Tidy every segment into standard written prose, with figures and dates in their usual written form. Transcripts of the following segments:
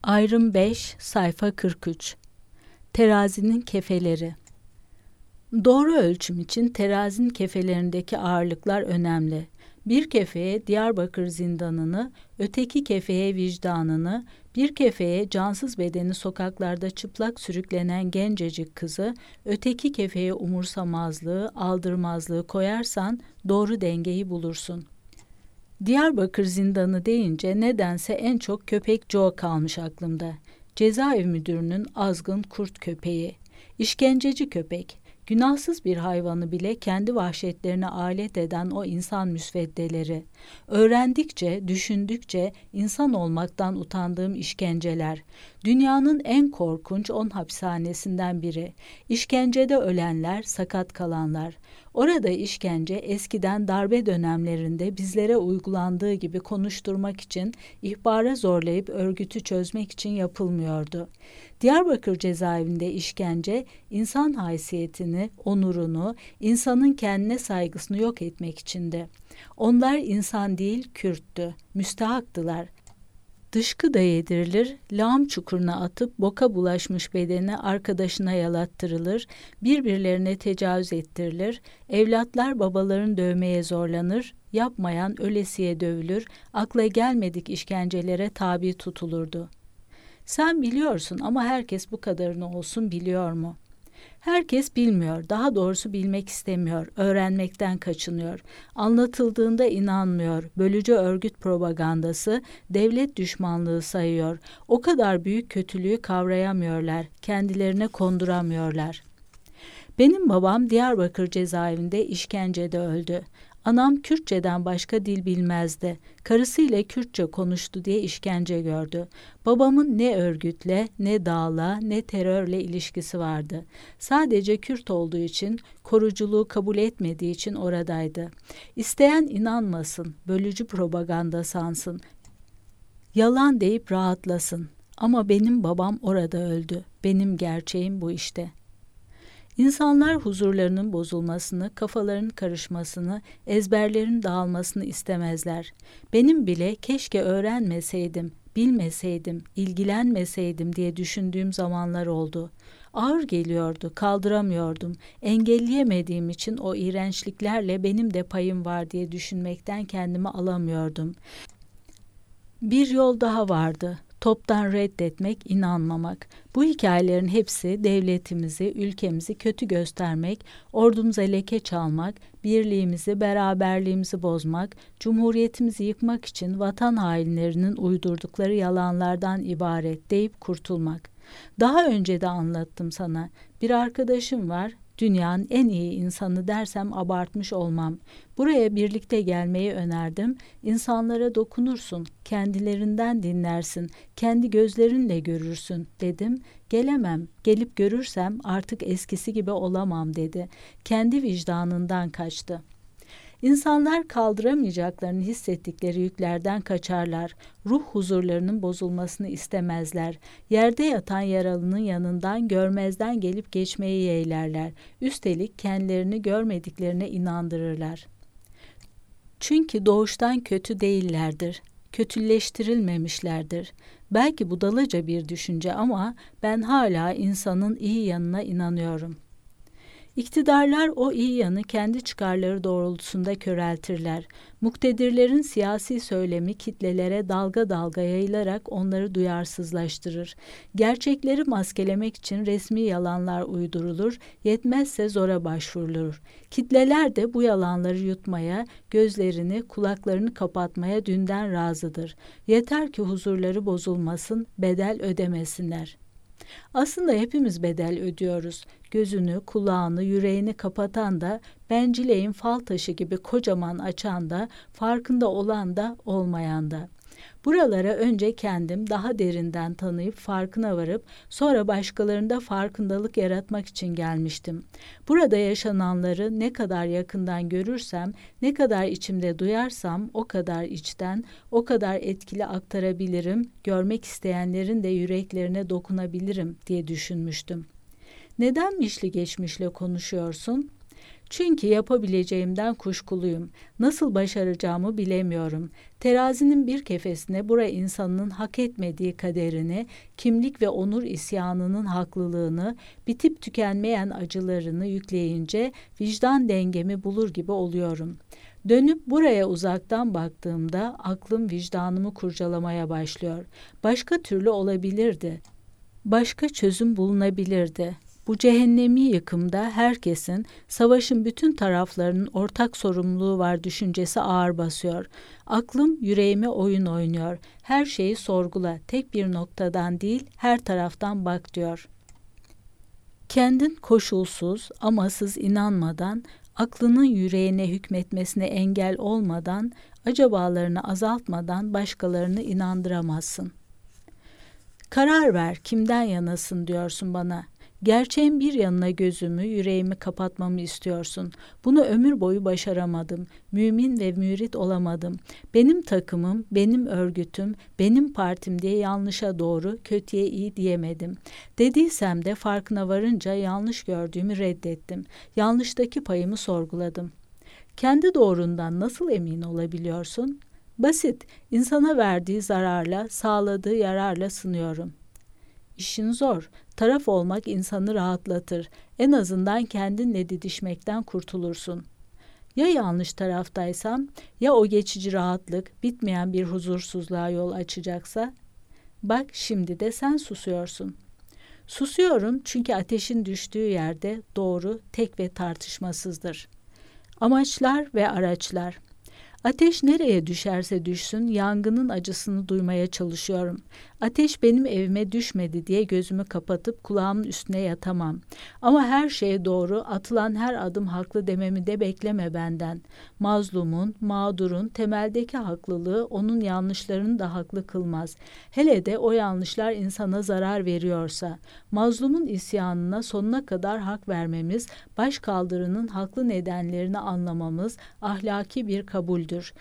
Ayrım 5, sayfa 43. Terazinin kefeleri. Doğru ölçüm için terazinin kefelerindeki ağırlıklar önemli. Bir kefeye Diyarbakır zindanını, öteki kefeye vicdanını, bir kefeye cansız bedeni sokaklarda çıplak sürüklenen gencecik kızı, öteki kefeye umursamazlığı, aldırmazlığı koyarsan doğru dengeyi bulursun. Diyarbakır zindanı deyince nedense en çok köpek Joe kalmış aklımda. Cezaevi müdürünün azgın kurt köpeği, işkenceci köpek, günahsız bir hayvanı bile kendi vahşetlerine alet eden o insan müsveddeleri, öğrendikçe, düşündükçe insan olmaktan utandığım işkenceler, dünyanın en korkunç 10 hapishanesinden biri, işkencede ölenler, sakat kalanlar. Orada işkence eskiden darbe dönemlerinde bizlere uygulandığı gibi konuşturmak için, ihbara zorlayıp örgütü çözmek için yapılmıyordu. Diyarbakır cezaevinde işkence, insan haysiyetini, onurunu, insanın kendine saygısını yok etmek içindi. Onlar insan değil, Kürttü, müstahaktılar. Dışkı da yedirilir, lağım çukuruna atıp boka bulaşmış bedeni arkadaşına yalattırılır, birbirlerine tecavüz ettirilir, evlatlar babaların dövmeye zorlanır, yapmayan ölesiye dövülür, akla gelmedik işkencelere tabi tutulurdu. Sen biliyorsun ama herkes bu kadarını olsun biliyor mu? Herkes bilmiyor, daha doğrusu bilmek istemiyor, öğrenmekten kaçınıyor. Anlatıldığında inanmıyor, bölücü örgüt propagandası, devlet düşmanlığı sayıyor. O kadar büyük kötülüğü kavrayamıyorlar, kendilerine konduramıyorlar. Benim babam Diyarbakır cezaevinde işkencede öldü. Anam Kürtçeden başka dil bilmezdi. Karısıyla Kürtçe konuştu diye işkence gördü. Babamın ne örgütle, ne dağla, ne terörle ilişkisi vardı. Sadece Kürt olduğu için, koruculuğu kabul etmediği için oradaydı. İsteyen inanmasın, bölücü propaganda sansın. Yalan deyip rahatlasın. Ama benim babam orada öldü. Benim gerçeğim bu işte. İnsanlar huzurlarının bozulmasını, kafaların karışmasını, ezberlerin dağılmasını istemezler. Benim bile keşke öğrenmeseydim, bilmeseydim, ilgilenmeseydim diye düşündüğüm zamanlar oldu. Ağır geliyordu, kaldıramıyordum. Engelleyemediğim için o iğrençliklerle benim de payım var diye düşünmekten kendimi alamıyordum. Bir yol daha vardı. Toptan reddetmek, inanmamak. Bu hikayelerin hepsi devletimizi, ülkemizi kötü göstermek, ordumuza leke çalmak, birliğimizi, beraberliğimizi bozmak, cumhuriyetimizi yıkmak için vatan hainlerinin uydurdukları yalanlardan ibaret deyip kurtulmak. Daha önce de anlattım sana. Bir arkadaşım var. Dünyanın en iyi insanı dersem abartmış olmam. Buraya birlikte gelmeyi önerdim. İnsanlara dokunursun, kendilerinden dinlersin, kendi gözlerinle görürsün dedim. Gelemem, gelip görürsem artık eskisi gibi olamam dedi. Kendi vicdanından kaçtı. İnsanlar kaldıramayacaklarını hissettikleri yüklerden kaçarlar. Ruh huzurlarının bozulmasını istemezler. Yerde yatan yaralının yanından görmezden gelip geçmeyi yeğlerler. Üstelik kendilerini görmediklerine inandırırlar. Çünkü doğuştan kötü değillerdir. Kötüleştirilmemişlerdir. Belki budalaca bir düşünce ama ben hala insanın iyi yanına inanıyorum. İktidarlar o iyi yanı kendi çıkarları doğrultusunda köreltirler. Muktedirlerin siyasi söylemi kitlelere dalga dalga yayılarak onları duyarsızlaştırır. Gerçekleri maskelemek için resmi yalanlar uydurulur, yetmezse zora başvurulur. Kitleler de bu yalanları yutmaya, gözlerini, kulaklarını kapatmaya dünden razıdır. Yeter ki huzurları bozulmasın, bedel ödemesinler. Aslında hepimiz bedel ödüyoruz. Gözünü, kulağını, yüreğini kapatan da, bencileyin fal taşı gibi kocaman açan da, farkında olan da, olmayan da. Buralara önce kendim daha derinden tanıyıp farkına varıp sonra başkalarında farkındalık yaratmak için gelmiştim. Burada yaşananları ne kadar yakından görürsem, ne kadar içimde duyarsam o kadar içten, o kadar etkili aktarabilirim, görmek isteyenlerin de yüreklerine dokunabilirim diye düşünmüştüm. Neden mişli geçmişle konuşuyorsun? Çünkü yapabileceğimden kuşkuluyum. Nasıl başaracağımı bilemiyorum. Terazinin bir kefesine buraya insanın hak etmediği kaderini, kimlik ve onur isyanının haklılığını, bitip tükenmeyen acılarını yükleyince vicdan dengemi bulur gibi oluyorum. Dönüp buraya uzaktan baktığımda aklım vicdanımı kurcalamaya başlıyor. Başka türlü olabilirdi. Başka çözüm bulunabilirdi. Bu cehennemi yıkımda herkesin, savaşın bütün taraflarının ortak sorumluluğu var düşüncesi ağır basıyor. Aklım yüreğime oyun oynuyor. Her şeyi sorgula, tek bir noktadan değil, her taraftan bak diyor. Kendin koşulsuz, amasız inanmadan, aklının yüreğine hükmetmesine engel olmadan, acabalarını azaltmadan başkalarını inandıramazsın. Karar ver, kimden yanasın diyorsun bana. Gerçeğin bir yanına gözümü, yüreğimi kapatmamı istiyorsun. Bunu ömür boyu başaramadım. Mümin ve mürit olamadım. Benim takımım, benim örgütüm, benim partim diye yanlışa doğru, kötüye iyi diyemedim. Dediysem de farkına varınca yanlış gördüğümü reddettim. Yanlıştaki payımı sorguladım. Kendi doğrundan nasıl emin olabiliyorsun? Basit, insana verdiği zararla, sağladığı yararla sınıyorum. İşin zor. Taraf olmak insanı rahatlatır. En azından kendinle didişmekten kurtulursun. Ya yanlış taraftaysam, ya o geçici rahatlık bitmeyen bir huzursuzluğa yol açacaksa? Bak şimdi de sen susuyorsun. Susuyorum çünkü ateşin düştüğü yerde doğru tek ve tartışmasızdır. Amaçlar ve araçlar. Ateş nereye düşerse düşsün yangının acısını duymaya çalışıyorum. Ateş benim evime düşmedi diye gözümü kapatıp kulağımın üstüne yatamam. Ama her şeye doğru, atılan her adım haklı dememi de bekleme benden. Mazlumun, mağdurun temeldeki haklılığı onun yanlışlarını da haklı kılmaz. Hele de o yanlışlar insana zarar veriyorsa. Mazlumun isyanına sonuna kadar hak vermemiz, başkaldırının haklı nedenlerini anlamamız ahlaki bir kabuldür.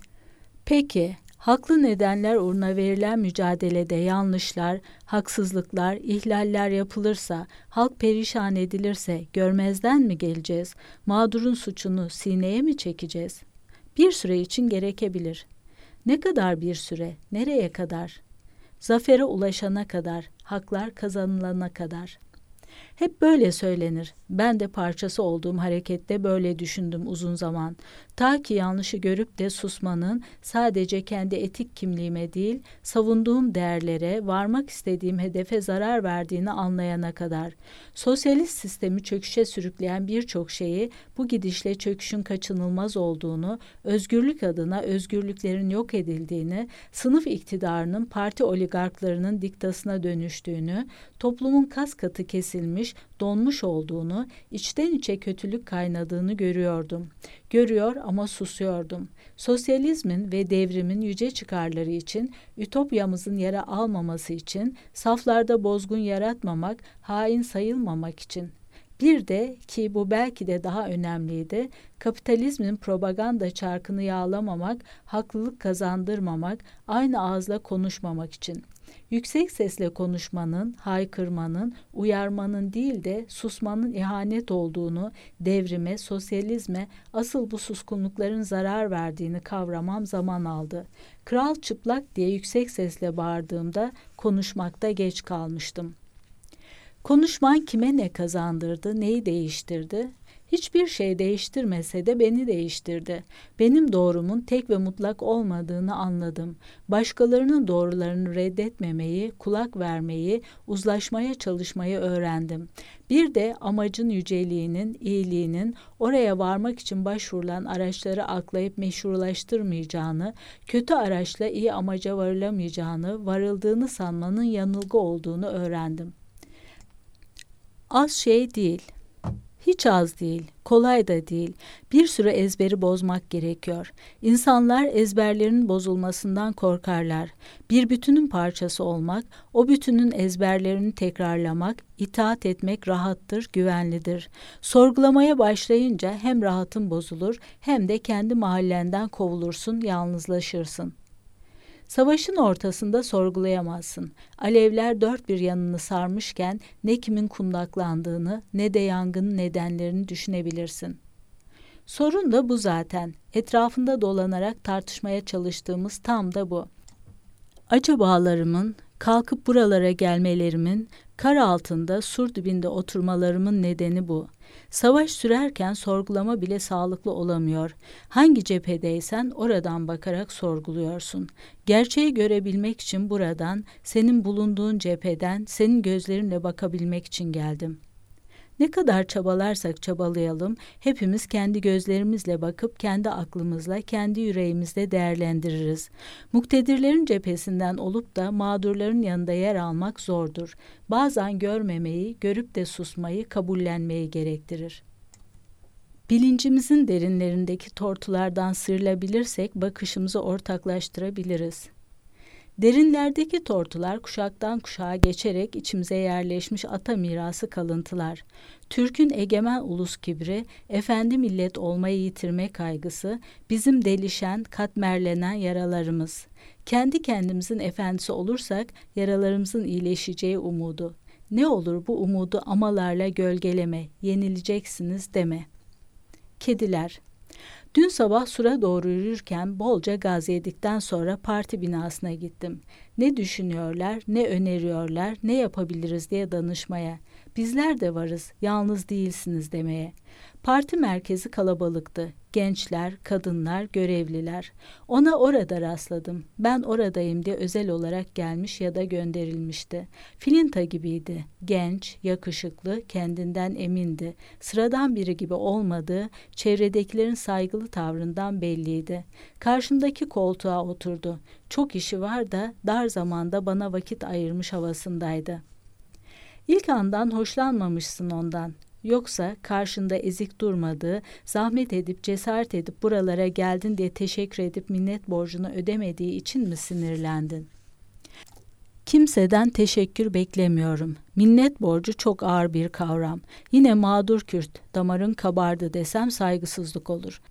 Peki, haklı nedenler uğruna verilen mücadelede yanlışlar, haksızlıklar, ihlaller yapılırsa, halk perişan edilirse görmezden mi geleceğiz? Mağdurun suçunu sineye mi çekeceğiz? Bir süre için gerekebilir. Ne kadar bir süre, nereye kadar? Zafere ulaşana kadar, haklar kazanılana kadar. Hep böyle söylenir. Ben de parçası olduğum harekette böyle düşündüm uzun zaman. Ta ki yanlışı görüp de susmanın sadece kendi etik kimliğime değil, savunduğum değerlere, varmak istediğim hedefe zarar verdiğini anlayana kadar. Sosyalist sistemi çöküşe sürükleyen birçok şeyi bu gidişle çöküşün kaçınılmaz olduğunu, özgürlük adına özgürlüklerin yok edildiğini, sınıf iktidarının parti oligarklarının diktasına dönüştüğünü, toplumun kas katı kesilmiş, donmuş olduğunu, içten içe kötülük kaynadığını görüyordum. Görüyor ama susuyordum. Sosyalizmin ve devrimin yüce çıkarları için, ütopyamızın yere almaması için, saflarda bozgun yaratmamak, hain sayılmamak için. Bir de ki bu belki de daha önemliydi, kapitalizmin propaganda çarkını yağlamamak, haklılık kazandırmamak, aynı ağızla konuşmamak için. Yüksek sesle konuşmanın, haykırmanın, uyarmanın değil de susmanın ihanet olduğunu, devrime, sosyalizme, asıl bu suskunlukların zarar verdiğini kavramam zaman aldı. Kral çıplak diye yüksek sesle bağırdığımda konuşmakta geç kalmıştım. Konuşman kime ne kazandırdı, neyi değiştirdi? Hiçbir şey değiştirmese de beni değiştirdi. Benim doğrumun tek ve mutlak olmadığını anladım. Başkalarının doğrularını reddetmemeyi, kulak vermeyi, uzlaşmaya çalışmayı öğrendim. Bir de amacın yüceliğinin, iyiliğinin oraya varmak için başvurulan araçları aklayıp meşrulaştırmayacağını, kötü araçla iyi amaca varılamayacağını, varıldığını sanmanın yanılgı olduğunu öğrendim. Az şey değil. Hiç az değil, kolay da değil. Bir sürü ezberi bozmak gerekiyor. İnsanlar ezberlerinin bozulmasından korkarlar. Bir bütünün parçası olmak, o bütünün ezberlerini tekrarlamak, itaat etmek rahattır, güvenlidir. Sorgulamaya başlayınca hem rahatın bozulur hem de kendi mahallenden kovulursun, yalnızlaşırsın. Savaşın ortasında sorgulayamazsın. Alevler dört bir yanını sarmışken ne kimin kundaklandığını ne de yangının nedenlerini düşünebilirsin. Sorun da bu zaten. Etrafında dolanarak tartışmaya çalıştığımız tam da bu. Acabalarımın, kalkıp buralara gelmelerimin, kar altında sur dibinde oturmalarımın nedeni bu. Savaş sürerken sorgulama bile sağlıklı olamıyor. Hangi cephedeysen oradan bakarak sorguluyorsun. Gerçeği görebilmek için buradan, senin bulunduğun cepheden, senin gözlerinle bakabilmek için geldim. Ne kadar çabalarsak çabalayalım, hepimiz kendi gözlerimizle bakıp kendi aklımızla, kendi yüreğimizle değerlendiririz. Muktedirlerin cephesinden olup da mağdurların yanında yer almak zordur. Bazen görmemeyi, görüp de susmayı, kabullenmeyi gerektirir. Bilincimizin derinlerindeki tortulardan sıyrılabilirsek bakışımızı ortaklaştırabiliriz. Derinlerdeki tortular kuşaktan kuşağa geçerek içimize yerleşmiş ata mirası kalıntılar. Türk'ün egemen ulus kibri, efendi millet olmayı yitirme kaygısı, bizim delişen, katmerlenen yaralarımız. Kendi kendimizin efendisi olursak yaralarımızın iyileşeceği umudu. Ne olur bu umudu amalarla gölgeleme, yenileceksiniz deme. Kediler. Dün sabah sura doğru yürürken bolca gaz yedikten sonra parti binasına gittim. Ne düşünüyorlar, ne öneriyorlar, ne yapabiliriz diye danışmaya. Bizler de varız, yalnız değilsiniz demeye. Parti merkezi kalabalıktı. Gençler, kadınlar, görevliler. Ona orada rastladım. Ben oradayım diye özel olarak gelmiş ya da gönderilmişti. Filinta gibiydi. Genç, yakışıklı, kendinden emindi. Sıradan biri gibi olmadığı, çevredekilerin saygılı tavrından belliydi. Karşımdaki koltuğa oturdu. Çok işi var da dar zamanda bana vakit ayırmış havasındaydı. İlk andan hoşlanmamışsın ondan. Yoksa karşında ezik durmadığı, zahmet edip cesaret edip buralara geldin diye teşekkür edip minnet borcunu ödemediği için mi sinirlendin? Kimseden teşekkür beklemiyorum. Minnet borcu çok ağır bir kavram. Yine mağdur Kürt, damarın kabardı desem saygısızlık olur.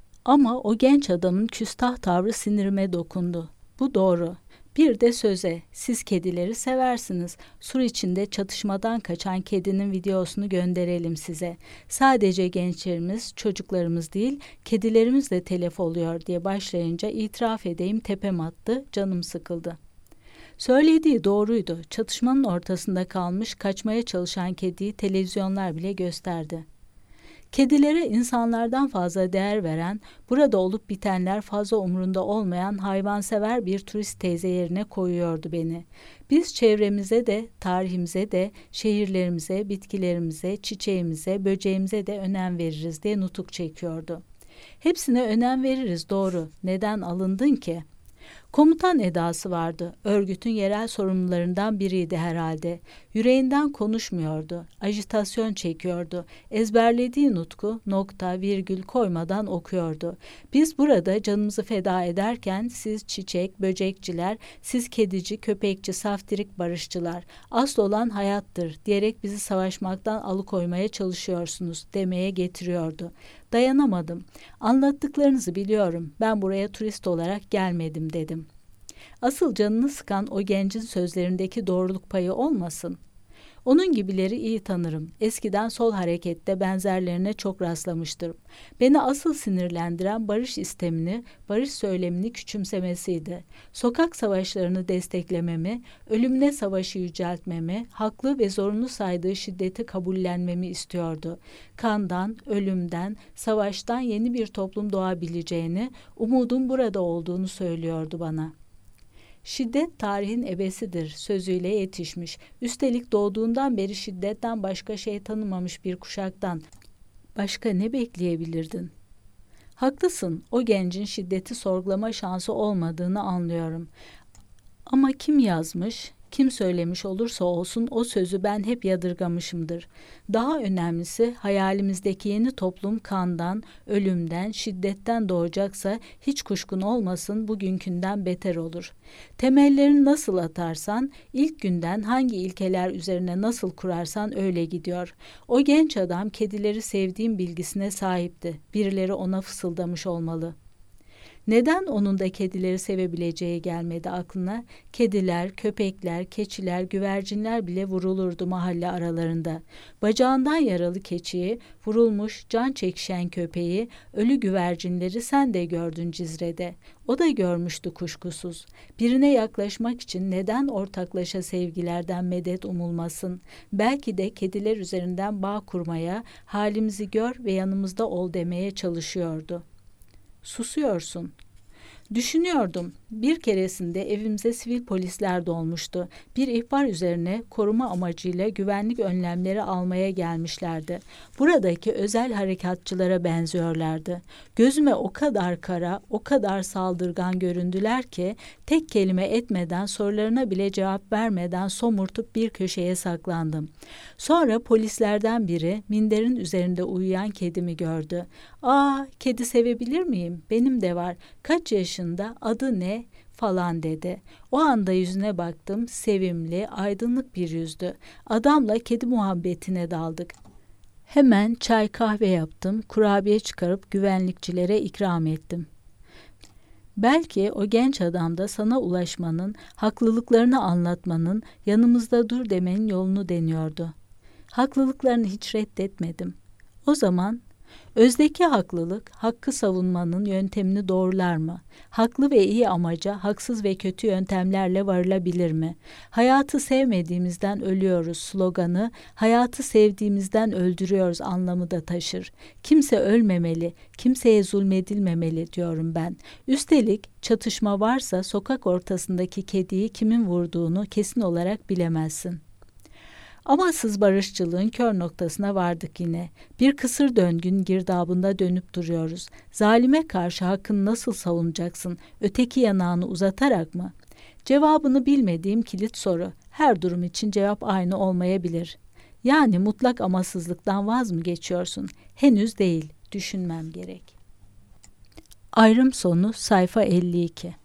Ama o genç adamın küstah tavrı sinirime dokundu. Bu doğru. Bir de söze, siz kedileri seversiniz. Sur içinde çatışmadan kaçan kedinin videosunu gönderelim size. Sadece gençlerimiz, çocuklarımız değil, kedilerimiz de telef oluyor diye başlayınca itiraf edeyim tepem attı, canım sıkıldı. Söylediği doğruydu. Çatışmanın ortasında kalmış, kaçmaya çalışan kediyi televizyonlar bile gösterdi. Kedilere insanlardan fazla değer veren, burada olup bitenler fazla umrunda olmayan hayvansever bir turist teyze yerine koyuyordu beni. Biz çevremize de, tarihimize de, şehirlerimize, bitkilerimize, çiçeğimize, böceğimize de önem veririz diye nutuk çekiyordu. Hepsine önem veririz doğru. Neden alındın ki? Komutan edası vardı. Örgütün yerel sorumlularından biriydi herhalde. Yüreğinden konuşmuyordu. Ajitasyon çekiyordu. Ezberlediği nutku nokta virgül koymadan okuyordu. Biz burada canımızı feda ederken siz çiçek, böcekçiler, siz kedici, köpekçi, saftirik barışçılar, asıl olan hayattır diyerek bizi savaşmaktan alıkoymaya çalışıyorsunuz demeye getiriyordu. Dayanamadım. Anlattıklarınızı biliyorum. Ben buraya turist olarak gelmedim dedim. Asıl canını sıkan o gencin sözlerindeki doğruluk payı olmasın. Onun gibileri iyi tanırım. Eskiden sol harekette benzerlerine çok rastlamıştım. Beni asıl sinirlendiren barış istemini, barış söylemini küçümsemesiydi. Sokak savaşlarını desteklememi, ölümüne savaşı yüceltmemi, haklı ve zorunlu saydığı şiddeti kabullenmemi istiyordu. Kandan, ölümden, savaştan yeni bir toplum doğabileceğini, umudun burada olduğunu söylüyordu bana. Şiddet tarihin ebesidir sözüyle yetişmiş. Üstelik doğduğundan beri şiddetten başka şey tanımamış bir kuşaktan. Başka ne bekleyebilirdin? Haklısın, o gencin şiddeti sorgulama şansı olmadığını anlıyorum. Ama kim yazmış, kim söylemiş olursa olsun o sözü ben hep yadırgamışımdır. Daha önemlisi hayalimizdeki yeni toplum kandan, ölümden, şiddetten doğacaksa hiç kuşkun olmasın bugünkünden beter olur. Temellerini nasıl atarsan, ilk günden hangi ilkeler üzerine nasıl kurarsan öyle gidiyor. O genç adam kedileri sevdiğim bilgisine sahipti. Birileri ona fısıldamış olmalı. Neden onun da kedileri sevebileceği gelmedi aklına? Kediler, köpekler, keçiler, güvercinler bile vurulurdu mahalle aralarında. Bacağından yaralı keçiyi, vurulmuş, can çekişen köpeği, ölü güvercinleri sen de gördün Cizre'de. O da görmüştü kuşkusuz. Birine yaklaşmak için neden ortaklaşa sevgilerden medet umulmasın? Belki de kediler üzerinden bağ kurmaya, halimizi gör ve yanımızda ol demeye çalışıyordu. Susuyorsun. Düşünüyordum. Bir keresinde evimize sivil polisler dolmuştu. Bir ihbar üzerine koruma amacıyla güvenlik önlemleri almaya gelmişlerdi. Buradaki özel harekatçılara benziyorlardı. Gözüme o kadar kara, o kadar saldırgan göründüler ki tek kelime etmeden, sorularına bile cevap vermeden somurtup bir köşeye saklandım. Sonra polislerden biri minderin üzerinde uyuyan kedimi gördü. "Aa, kedi sevebilir miyim? Benim de var. Kaç yaşında? Adı ne?" falan dedi. O anda yüzüne baktım. Sevimli, aydınlık bir yüzdü. Adamla kedi muhabbetine daldık. Hemen çay kahve yaptım. Kurabiye çıkarıp güvenlikçilere ikram ettim. Belki o genç adam da sana ulaşmanın, haklılıklarını anlatmanın, yanımızda dur demenin yolunu deniyordu. Haklılıklarını hiç reddetmedim. O zaman özdeki haklılık, hakkı savunmanın yöntemini doğrular mı? Haklı ve iyi amaca haksız ve kötü yöntemlerle varılabilir mi? Hayatı sevmediğimizden ölüyoruz sloganı, hayatı sevdiğimizden öldürüyoruz anlamı da taşır. Kimse ölmemeli, kimseye zulmedilmemeli diyorum ben. Üstelik çatışma varsa sokak ortasındaki kediyi kimin vurduğunu kesin olarak bilemezsin. Amasız barışçılığın kör noktasına vardık yine. Bir kısır döngün girdabında dönüp duruyoruz. Zalime karşı hakkını nasıl savunacaksın? Öteki yanağını uzatarak mı? Cevabını bilmediğim kilit soru. Her durum için cevap aynı olmayabilir. Yani mutlak amasızlıktan vaz mı geçiyorsun? Henüz değil. Düşünmem gerek. Ayrım sonu sayfa 52.